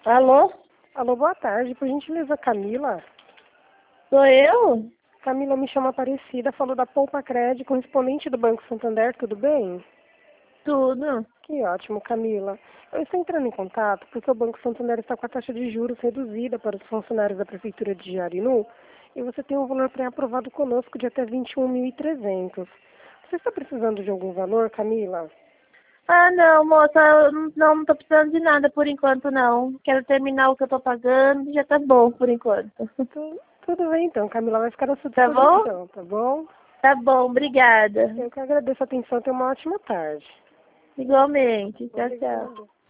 Alô? Alô, boa tarde. Por gentileza, Camila. Sou eu? Camila, me chama Aparecida, falou da Poupa Cred, correspondente do Banco Santander, tudo bem? Tudo. Que ótimo, Camila. Eu estou entrando em contato porque o Banco Santander está com a taxa de juros reduzida para os funcionários da Prefeitura de Jarinu e você tem um valor pré-aprovado conosco de até 21.300. Você está precisando de algum valor, Camila? Ah, não, moça, eu não tô precisando de nada por enquanto, não. Quero terminar o que eu tô pagando e já tá bom por enquanto. Tudo bem então, Camila, vai ficar à sua Tá bom? disposição, tá bom? Tá bom, obrigada. Eu que agradeço a atenção, tenha uma ótima tarde. Igualmente. Tchau, tchau. Obrigada.